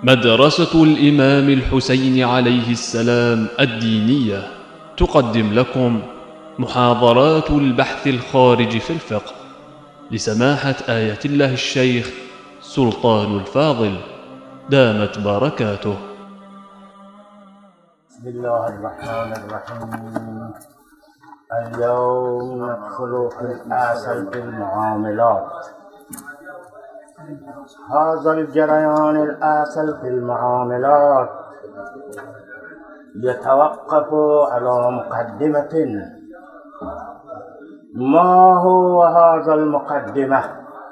مدرسة الإمام الحسين عليه السلام الدينية تقدم لكم محاضرات البحث الخارج في الفقه لسماحة آية الله الشيخ سلطان الفاضل دامت بركاته. بسم الله الرحمن الرحيم. اليوم ندخل في الأصل في المعاملات. هذا الجريان الأصل في المعاملات يتوقف على مقدمة. ما هو هذا المقدمة؟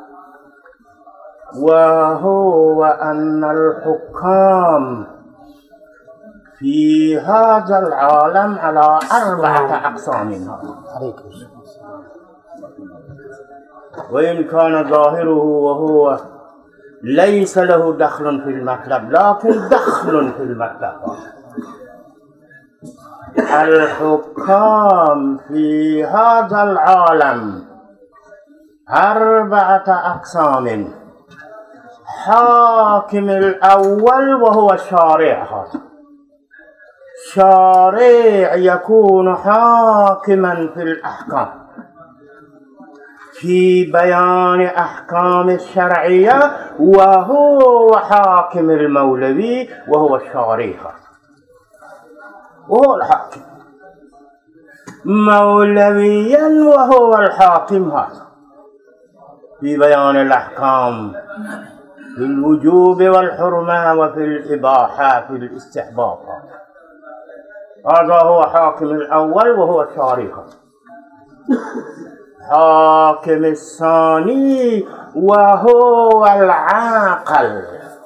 وهو أن الحكام في هذا العالم على 4 أقسام، وإن كان ظاهره وهو ليس له دخل في المطلب لكن دخل في المطلب. الحكام في هذا العالم 4 أقسام. حاكم الأول وهو الشارع. شارع يكون حاكما في الأحكام في بيان أحكام الشرعية، وهو حاكم المولوي وهو الشارع، وهو الحاكم مولويا وهو الحاكم هذا في بيان الأحكام في الوجوب والحرمة وفي الإباحة في الاستحباب. هذا هو حاكم الأول وهو الشارع. حاكم الثاني وهو العاقل.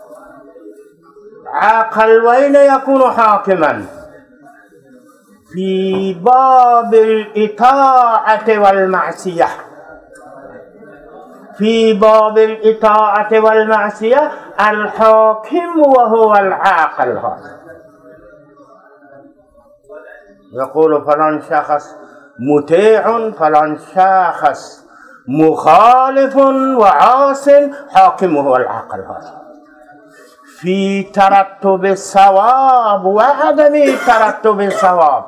عاقل وين يكون حاكما؟ في باب الإطاعة والمعصية. في باب الإطاعة والمعصية الحاكم وهو العاقل هذا. يقول فلان شخص مطيع، فلان شخص مخالف وعاص، حاكم هو العاقل هذا. في ترتب الصواب وعدم ترتب الصواب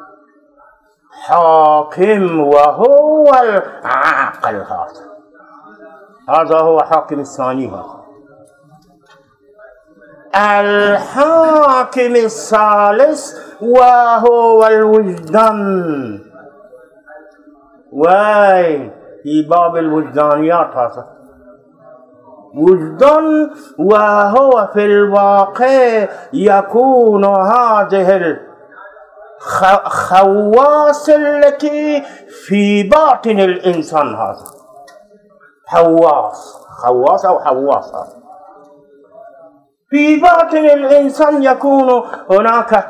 حاكم وهو العاقل هذا. هذا هو حاكم الثاني هذا. الحاكم الثالث وهو الوجدان. في باب الوجدانيات هذا وجدان، وهو في الواقع يكون هذه الخواص التي في باطن الإنسان هذا. خواص أو حواس هذا في باطن الإنسان يكون هناك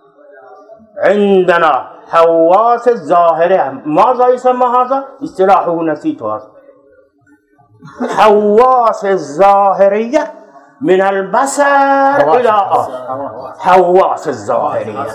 عندنا حواس الظاهرة. ماذا يسمى هذا؟ اصطلاحه نسيت هذا. حواس الظاهرية من البصر إلى حواس الظاهرية.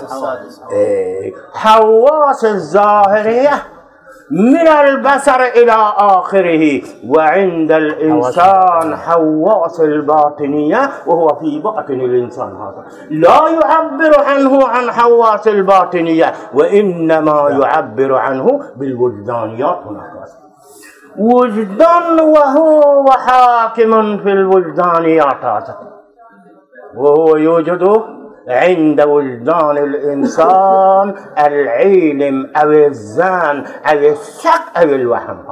حواس الظاهرية من البصر إلى آخره. وعند الإنسان حواس الباطنية وهو في باطن الإنسان هذا لا يعبر عنه عن حواس الباطنية، وإنما يعبر عنه بالوجدانيات. هناك وجدان وهو حاكم في الوجدانيات هذا، وهو يوجد عند وجدان الإنسان العلم أو الظن أو الشك أو الوهم.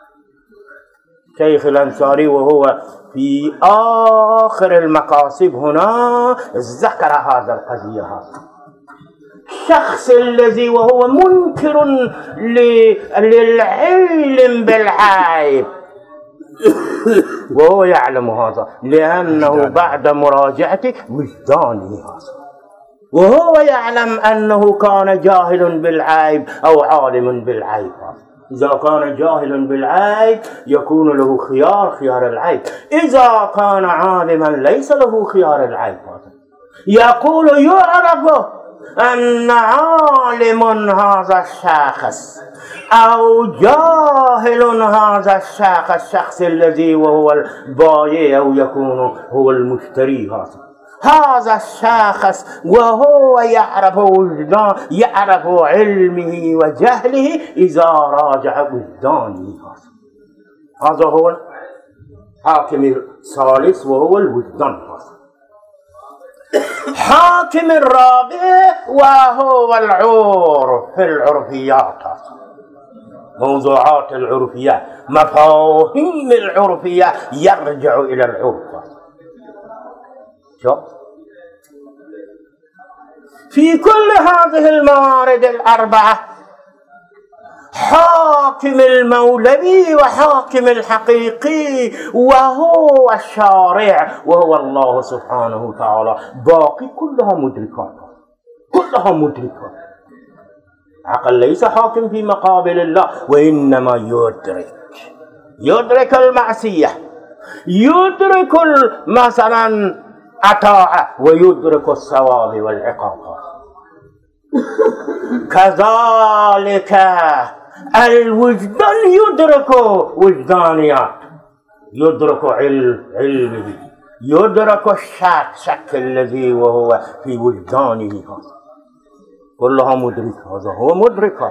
شيخ الأنصاري وهو في آخر المقاصد هنا ذكر هذا القضية. الشخص الذي وهو منكر للعلم بالعيب وهو يعلم هذا لأنه بعد مراجعة وجدانه هذا، وهو يعلم أنه كان جاهل بالعيب أو عالم بالعيب. إذا كان جاهل بالعيب يكون له خيار العيب، إذا كان عالما ليس له خيار العيب. يقول يعرف أن عالم هذا الشخص أو جاهل هذا الشخص الذي وهو البائع أو يكون هو المشتري هذا، هذا الشخص وهو يعرف وجدان، يعرف علمه وجهله إذا راجع وجدانه. هذا هو الحاكم الثالث وهو الوجدان. حاكم الرابع وهو العرف في العرفيات، موضوعات العرفية، مفاهيم العرفية يرجع إلى العرف. شوف في كل هذه الموارد الأربعة حاكم المولوي وحاكم الحقيقي وهو الشارع وهو الله سبحانه وتعالى، باقي كلها مدركات، كلها مدركات. عقل ليس حاكم في مقابل الله، وإنما يدرك المعصية، يدرك مثلا الطاعة، ويدرك الثواب والعقاب. كذلك الوجدان يدرك وجدانيات، يدرك علمه، يدرك الشك الذي وهو في وجدانه، كلها مدرك. هذا هو مدرك.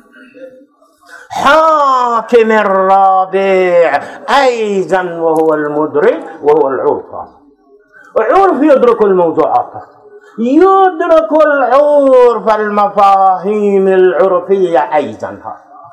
حاكم الرابع أيضا وهو المدرك وهو العرف. العرف يدرك الموضوعات، يدرك العرف المفاهيم العرفية أيضا.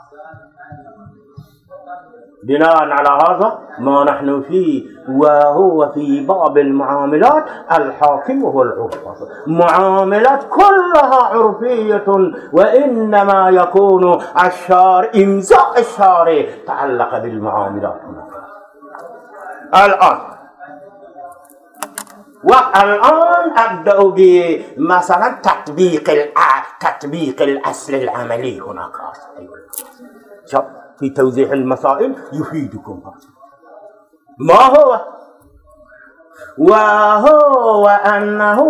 بناء على هذا ما نحن فيه، وهو في باب المعاملات الحاكم وهو العرف. معاملات كلها عرفية، وإنما يكون إمضاء الشارع تعلق بالمعاملات. والآن أبدأ بمثلا تطبيق الأصل العملي هناك. شوف في توضيح المسائل يفيدكم هذا. ما هو؟ وهو أنه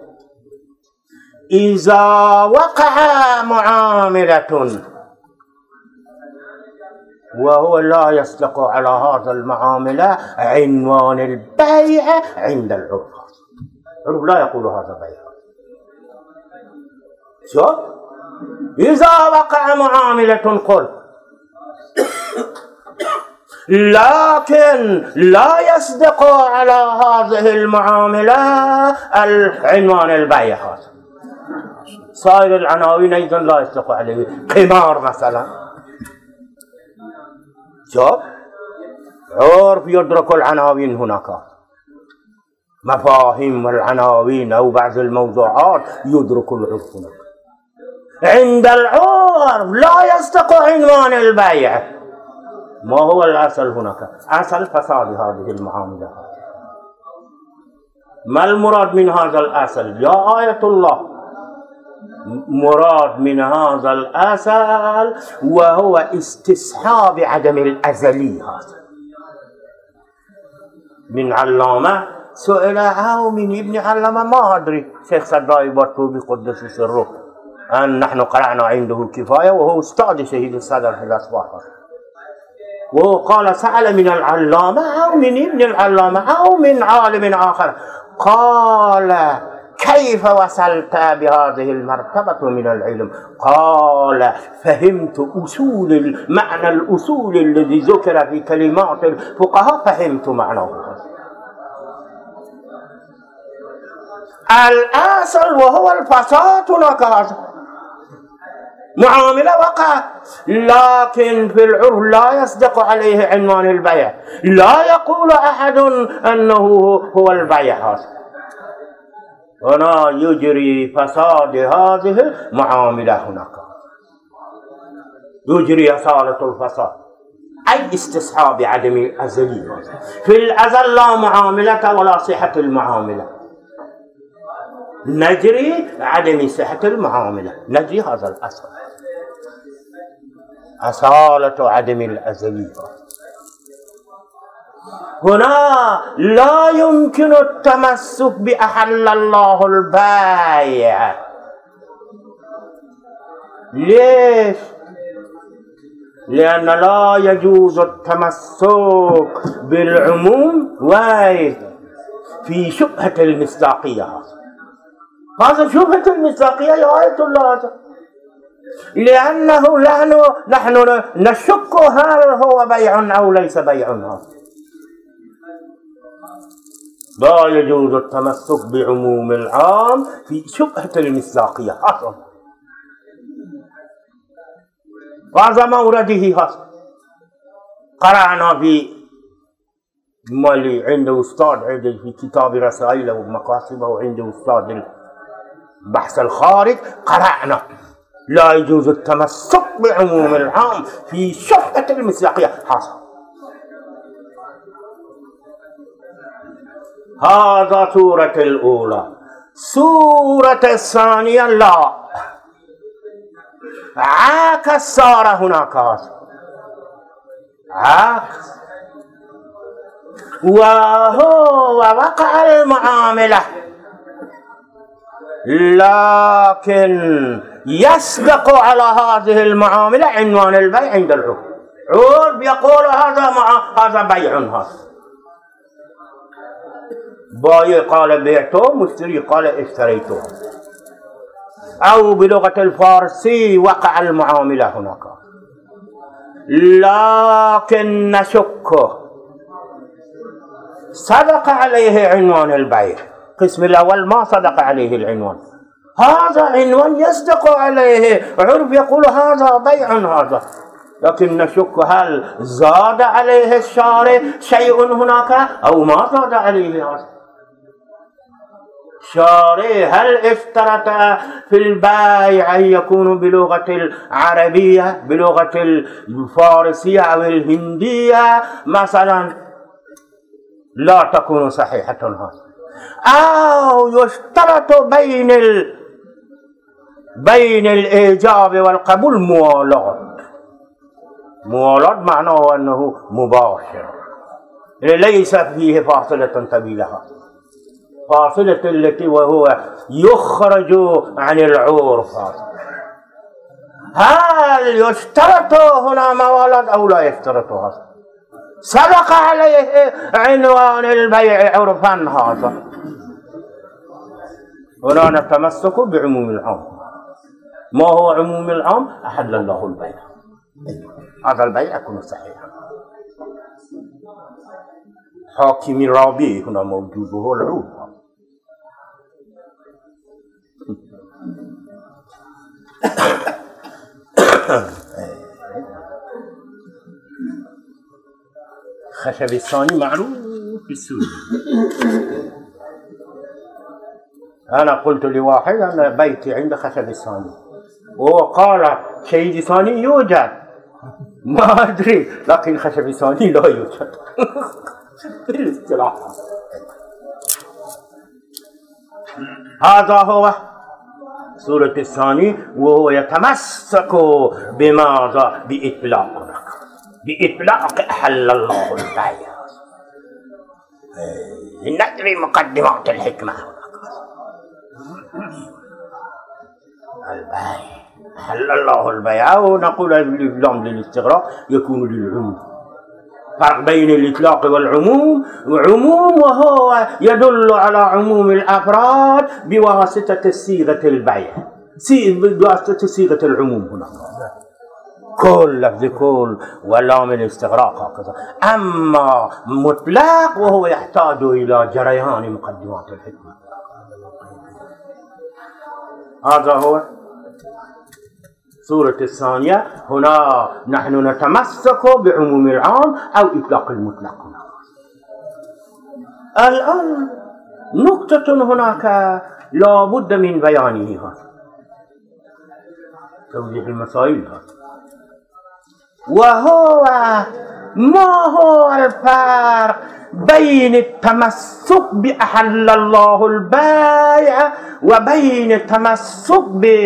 إذا وقع معاملة وهو لا يصدق على هذا المعاملة عنوان البيع عند العرف. العرف لا يقول هذا بيع. شوف إذا وقع معاملة قل، لكن لا يصدق على هذه المعاملة العنوان البيع. صائر العناوين أيضا لا يصدق عليه. قمار مثلا، شوف عرف يدرك العناوين هناك، مفاهيم العناوين أو بعض الموضوعات يدرك العرف هناك. عند العرف لا يصدق عنوان البيع. ما هو الأصل هناك؟ أصل فساد هذه المعاملات. ما المراد من هذا الأصل يا آية الله؟ مراد من هذا الأصل وهو استصحاب عدم الأزلي. هذا من علامة سئل أو من ابن علامة ما أدري، شيخ صدائي بركوبي قدس سره، أن نحن قرأنا عنده كفاية، وهو أستاذ شهيد الصدر في الأصباح، وهو قال سأل من العلامة أو من ابن العلامة أو من عالم آخر، قال كيف وصلت بهذه المرتبة من العلم؟ قال فهمت معنى الأصول الذي ذكر في كلمات الفقهاء، فهمت معناه. الأصل وهو الفساد هناك معاملة وقع، لكن في العرف لا يصدق عليه عنوان البيع، لا يقول أحد أنه هو البيع. هنا يجري فساد هذه المعاملة، هناك يجري أصالة الفساد، أي استصحاب عدم الأزلي. في الأزل لا معاملة ولا صحة المعاملة، نجري عدم صحة المعاملة، نجري هذا الأصل، أصالة عدم الأزلي. هنا لا يمكن التمسك بأحل الله البيع. ليش؟ لأن لا يجوز التمسك بالعموم في شبهة المصداقية. هذا شبهة المصداقية يا آية الله هذا، لأنه نحن نشك هل هو بيع أو ليس بيع. لا يجوز التمسك بعموم العام في شبهة المصداقية. هذا مورده. قرأنا في مالي عنده أستاذ في كتاب رسائله ومقاصده، وعنده أستاذ البحث الخارج، قرأنا لا يجوز التمسك بعموم العام في شبهة المصداقية. هذا سورة الأولى. سورة الثانية لا، عكس صار هناك عكس، وهو وقع المعاملة، لكن يصدق على هذه المعاملة عنوان البيع عند العرف. عرف يقول هذا بيع. هذا بايع قال بعته، مشتري قال اشتريته، أو بلغة الفارسي وقع المعاملة هناك، لكن نشك صدق عليه عنوان البيع. القسم الأول ما صدق عليه العنوان، هذا عنوان يصدق عليه، عرف يقول هذا بيع هذا، لكن نشك هل زاد عليه الشارع شيء هناك أو ما زاد عليه هذا الشارع. هل اشترط في البيع أن يكون بلغة العربية، بلغة الفارسية أو الهندية مثلا؟ لا تكون صحيحة هذا. أو يشترط بين الإيجاب والقبول موالات معناه أنه مباشر، ليس فيه فاصلة طويلة، فاصلة التي وهو يخرج عن العرف. هل يشترط هنا موالات أو لا يشترط هذا؟ صدق عليه عنوان البيع عرفا هذا. هنا نتمسك بعموم العام. ما هو عموم العام؟ أحل الله البيع، هذا البيع يكون صحيحا. حاكم رابي هنا موجود وهو العرف. خشب الثاني معروف في السوق. أنا قلت لواحد أنا بيتي عند خشب الثاني، وهو قال شيء ثاني يوجد ما أدري، لكن خشب الثاني لا يوجد. بالاصطلاح هذا هو سورة الثاني، وهو يتمسك بماذا؟ بإطلاق أحل الله البيع. لنجري مقدمات الحكمة. البيع أحل الله البيع، ونقول اللام للاستغراق يكون للعموم. فرق بين الإطلاق والعموم. عموم وهو يدل على عموم الأفراد بواسطة صيغة البيع، بواسطة صيغة العموم هنا كل لفظ كل ولام الاستغراق هكذا. أما مطلق وهو يحتاج إلى جريان مقدمات الحكمة. هذا هو سورة الثانية. هنا نحن نتمسك بعموم العام أو إطلاق المطلق. الآن نقطة هناك لا بد من بيانها، توضيح المسائل هذا، وهو ما هو الفرق بين التمسك بأحل الله البيع وبين التمسك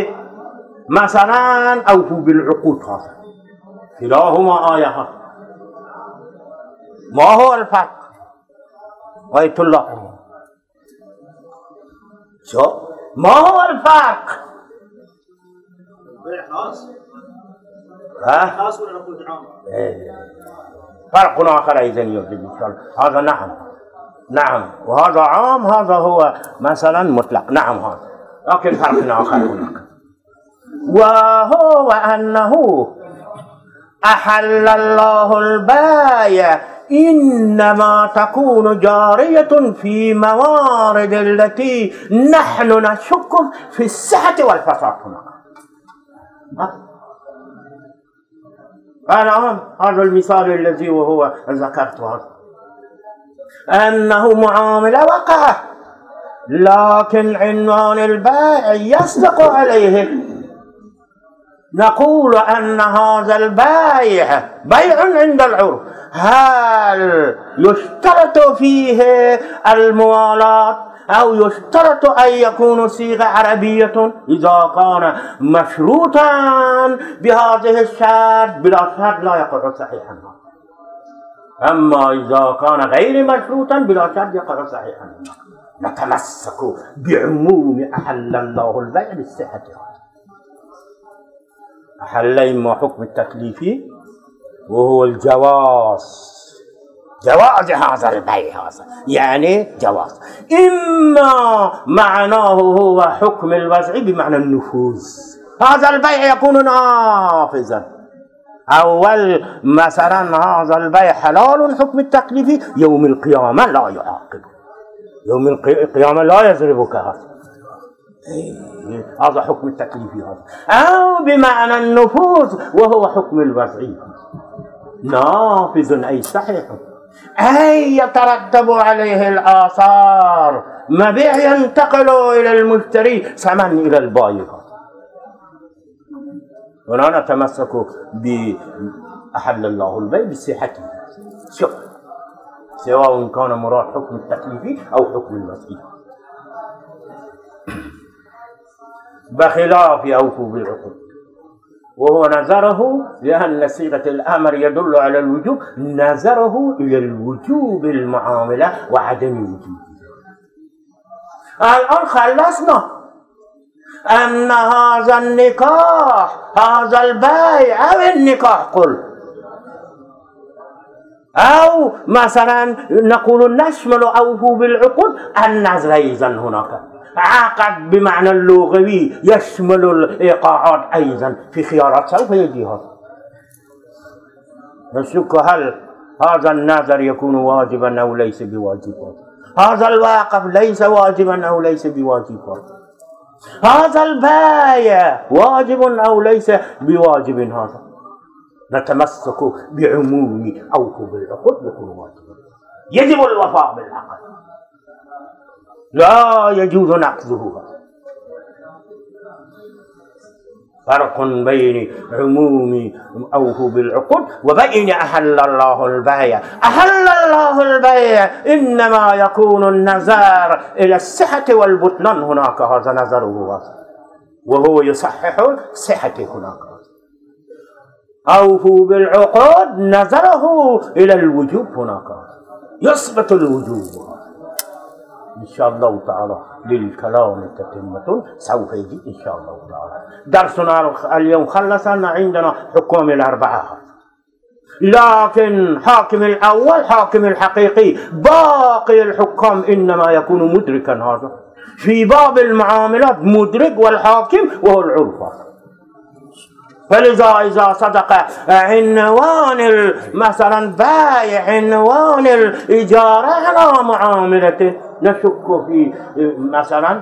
مثلا أوفوا بالعقود؟ هذا كلاهما آية. ما هو الفرق؟ آية الله شو ما هو الفرق؟ خاص ولا عقود عام؟ فرق آخر أيضا يوجد إن شاء الله. هذا نعم نعم، وهذا عام، هذا هو مثلا مطلق. نعم، هذا لكن فرق آخر هناك، وهو أنه أحل الله البيع إنما تكون جارية في موارد التي نحن نشك في الصحة والفساد هناك. الآن هذا المثال الذي وهو ذكرته، أنه معاملة وقع، لكن عنوان البيع يصدق عليه، نقول أن هذا البيع بيع عند العرف. هل يشترط فيه الموالاة أو يشترط أن يكون صيغة عربية؟ إذا كان مشروطا بهذه الشرط بلا شرط لا يقع صحيحا، أما إذا كان غير مشروطا بلا شرط يقع صحيحا. نتمسك بعموم أحل الله البيع بالصحة. أحل إما حكم التكليفي وهو الجواز، جواز هذا البيع، يعني جواز. إما معناه هو حكم الوضع بمعنى النفوذ، هذا البيع يكون نافذا. أول مثلا هذا البيع حلال حكم التكليفي، يوم القيامة لا يعاقب، يوم القيامة لا يضربك، هذا حكم التكليفي هذا. أو بمعنى النفوذ وهو حكم الوضعي، نافذ أي صحيح، أي يترتب عليه الآثار، مبيع ينتقل إلى المشتري، ثمن إلى البائع. هنا نتمسك بأحل الله البيع بصحته، سواء كان مراد حكم التكليفي أو حكم الوضعي، بخلاف أوفوا بالعقود، وهو نظره، لأن صيغة الأمر يدل على الوجوب، نظره إلى الوجوب المعاملة وعدم وجوبها. الآن خلصنا أن هذا النكاح، هذا البيع أو النكاح قل، أو مثلا نقول نشمل أوفوا بالعقود النظر أيضا هناك. عقد بمعنى اللغوي يشمل الإيقاعات أيضا في خيارات سوف يجيها. نشك هل هذا النظر يكون واجبا أو ليس بواجبا، هذا الواقف ليس واجبا أو ليس بواجبا، هذا البايع واجب أو ليس بواجب. هذا نتمسك بعموم أوفوا بالعقود يكون واجبا، يجب الوفاء بالعقد، لا يجوز نقضه. فرق بين عموم أوفوا بالعقود وبين أحل الله البيع. أحل الله البيع إنما يكون النظر إلى الصحة والبطلان هناك، هذا نظره وهو يصحح صحة هناك. أوفوا بالعقود نظره إلى الوجوب هناك، يثبت الوجوب. إن شاء الله تعالى للكلام تتمة سوف يجي إن شاء الله تعالى. درسنا اليوم خلصنا، عندنا حكم الأربعة، لكن حاكم الأول حاكم الحقيقي، باقي الحكام إنما يكون مدركا. هذا في باب المعاملات مدرك، والحاكم وهو العرف. فلذا إذا صدق عنوان مثلا بيع، عنوان الإجارة على معاملته، نشك في مثلا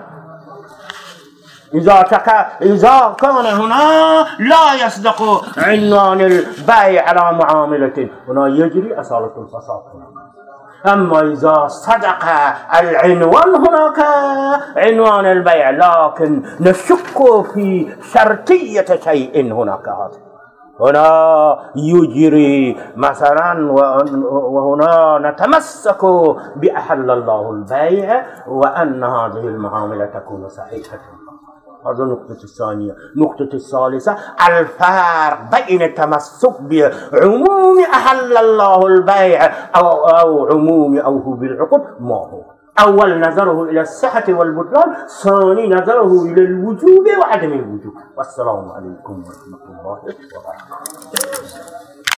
إذا كان هنا لا يصدق عنوان البيع على معاملته، هنا يجري أصالة الفساد هنا. أما إذا صدق العنوان هناك عنوان البيع، لكن نشك في شرطية شيء هناك، هنا يجري مثلا، وهنا نتمسك بأحل الله البيع وأن هذه المعاملة تكون صحيحة. هذا النقطة الثانية. النقطة الثالثة الفرق بين التمسك بعموم أحل الله البيع أو عموم أوفوا بالعقود. ما هو؟ أول نظره إلى الصحة والبطلان، ثاني نظره إلى الوجوب وعدم الوجوب. والسلام عليكم ورحمة الله وبركاته.